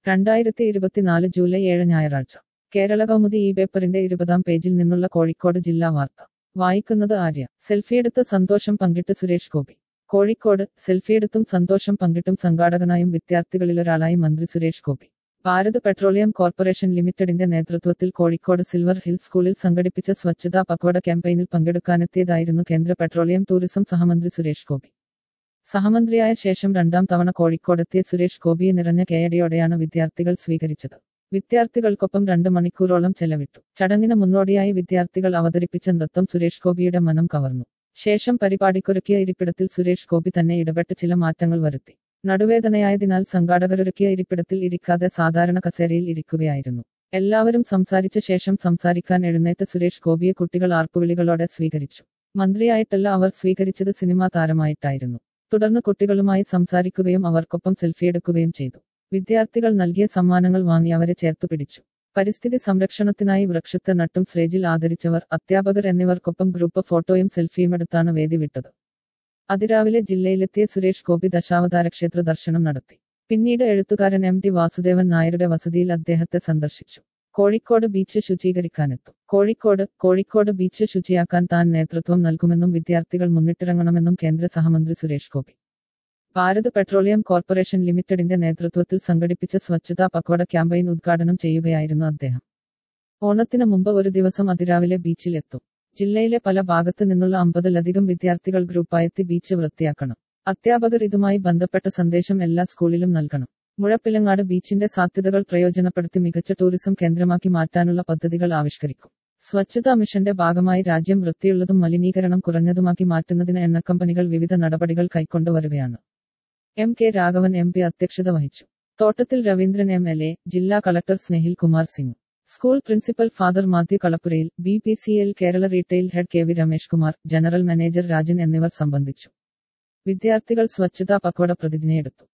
2024 July 7 ഞായറാഴ്ച കേരളകൗമുദി ഈ പേപ്പറിന്റെ 20-ാം പേജിൽ നിന്നുള്ള കോഴിക്കോട് ജില്ലാ വാർത്ത വായിക്കുന്നത് ആര്യ. സെൽഫിയെടുത്ത് സന്തോഷം പങ്കിട്ട് സുരേഷ് ഗോപി. കോഴിക്കോട് സെൽഫിയെടുത്തും സന്തോഷം പങ്കിട്ടും സംഘാടകനായും വിദ്യാർത്ഥികളിലൊരാളായി മന്ത്രി സുരേഷ് ഗോപി. ഭാരത് പെട്രോളിയം കോർപ്പറേഷൻ ലിമിറ്റഡിന്റെ നേതൃത്വത്തിൽ കോഴിക്കോട് സിൽവർ ഹിൽ സ്കൂളിൽ സംഘടിപ്പിച്ച സ്വച്ഛതാ പക്വാഡ ക്യാമ്പയിനിൽ പങ്കെടുക്കാനെത്തിയതായിരുന്നു കേന്ദ്ര പെട്രോളിയം ടൂറിസം സഹമന്ത്രി സുരേഷ് ഗോപി. സഹമന്ത്രിയായ ശേഷം രണ്ടാം തവണ കോഴിക്കോടെത്തിയ സുരേഷ് ഗോപിയെ നിറഞ്ഞ കയ്യടിയോടെയാണ് വിദ്യാർത്ഥികൾ സ്വീകരിച്ചത്. വിദ്യാർത്ഥികൾക്കൊപ്പം 2 മണിക്കൂറോളം ചെലവിട്ടു. ചടങ്ങിന് മുന്നോടിയായി വിദ്യാർത്ഥികൾ അവതരിപ്പിച്ച നൃത്തം സുരേഷ് ഗോപിയുടെ മനം കവർന്നു. ശേഷം പരിപാടിക്കൊരുക്കിയ ഇരിപ്പിടത്തിൽ സുരേഷ് ഗോപി തന്നെ ഇടപെട്ട് ചില മാറ്റങ്ങൾ വരുത്തി. നടുവേദനയായതിനാൽ സംഘാടകരൊരുക്കിയ ഇരിപ്പിടത്തിൽ ഇരിക്കാതെ സാധാരണ കസേരയിൽ ഇരിക്കുകയായിരുന്നു. എല്ലാവരും സംസാരിച്ച ശേഷം സംസാരിക്കാൻ എഴുന്നേറ്റ സുരേഷ് ഗോപിയെ കുട്ടികൾ ആർപ്പുവിളികളോടെ സ്വീകരിച്ചു. മന്ത്രിയായിട്ടല്ല അവർ സ്വീകരിച്ചത്, സിനിമാ താരമായിട്ടായിരുന്നു. തുടർന്ന് കുട്ടികളുമായി സംസാരിക്കുകയും അവർക്കൊപ്പം സെൽഫിയെടുക്കുകയും ചെയ്തു. വിദ്യാർത്ഥികൾ നൽകിയ സമ്മാനങ്ങൾ വാങ്ങി അവരെ ചേർത്തുപിടിച്ചു. പരിസ്ഥിതി സംരക്ഷണത്തിനായി വൃക്ഷത്തെ നട്ടും സ്റ്റേജിൽ ആദരിച്ചവർ, അധ്യാപകർ എന്നിവർക്കൊപ്പം ഗ്രൂപ്പ് ഫോട്ടോയും സെൽഫിയുമെടുത്താണ് വേദി വിട്ടത്. അതിരാവിലെ ജില്ലയിലെത്തിയ സുരേഷ് ഗോപി ദശാവതാര ക്ഷേത്ര ദർശനം നടത്തി. പിന്നീട് എഴുത്തുകാരൻ MT വാസുദേവൻ നായരുടെ വസതിയിൽ അദ്ദേഹത്തെ സന്ദർശിച്ചു. കോഴിക്കോട് ബീച്ച് ശുചീകരിക്കാനെത്തും. കോഴിക്കോട് ബീച്ച് ശുചിയാക്കാൻ താൻ നേതൃത്വം നൽകുമെന്നും വിദ്യാർത്ഥികൾ മുന്നിട്ടിറങ്ങണമെന്നും കേന്ദ്ര സഹമന്ത്രി സുരേഷ് ഗോപി. ഭാരത് പെട്രോളിയം കോർപ്പറേഷൻ ലിമിറ്റഡിന്റെ നേതൃത്വത്തിൽ സംഘടിപ്പിച്ച സ്വച്ഛതാ പക്വാഡ ക്യാമ്പയിൻ ഉദ്ഘാടനം ചെയ്യുകയായിരുന്നു അദ്ദേഹം. ഓണത്തിന് മുമ്പ് ഒരു ദിവസം അതിരാവിലെ ബീച്ചിൽ എത്തും. ജില്ലയിലെ പല ഭാഗത്ത് നിന്നുള്ള 50-ലധികം വിദ്യാർത്ഥികൾ ഗ്രൂപ്പായെത്തി ബീച്ച് വൃത്തിയാക്കണം. അധ്യാപകർ ഇതുമായി ബന്ധപ്പെട്ട സന്ദേശം എല്ലാ സ്കൂളിലും നൽകണം. മുഴപ്പിലങ്ങാട് ബീച്ചിന്റെ സാധ്യതകൾ പ്രയോജനപ്പെടുത്തി മികച്ച ടൂറിസം കേന്ദ്രമാക്കി മാറ്റാനുള്ള പദ്ധതികൾ ആവിഷ്കരിക്കും. സ്വച്ഛതാ മിഷന്റെ ഭാഗമായി രാജ്യം വൃത്തിയുള്ളതും മലിനീകരണം കുറഞ്ഞതുമാക്കി മാറ്റുന്നതിന് എണ്ണക്കമ്പനികൾ വിവിധ നടപടികൾ കൈക്കൊണ്ടുവരികയാണ്. MK രാഘവൻ MP അധ്യക്ഷത വഹിച്ചു. തോട്ടത്തിൽ രവീന്ദ്രൻ MLA, ജില്ലാ collector Snehil Kumar Singh, school principal father Mathew Kalappurayil, BPCL Kerala retail head KV Ramesh Kumar, general manager Rajan എന്നിവർ സംബന്ധിച്ചു. വിദ്യാർത്ഥികൾ സ്വച്ഛതാ പക്വാഡ പ്രതിജ്ഞയെടുത്തു.